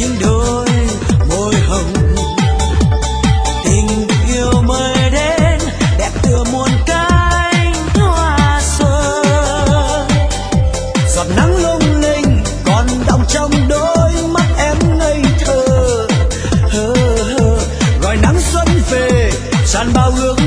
những đôi môi hồng. Tình yêu mới đến đẹp tựa muôn cánh hoa xuân. Giọt nắng lung linh còn đọng trong đôi mắt em ngây thơ. Gọi nắng xuân về tràn bao ước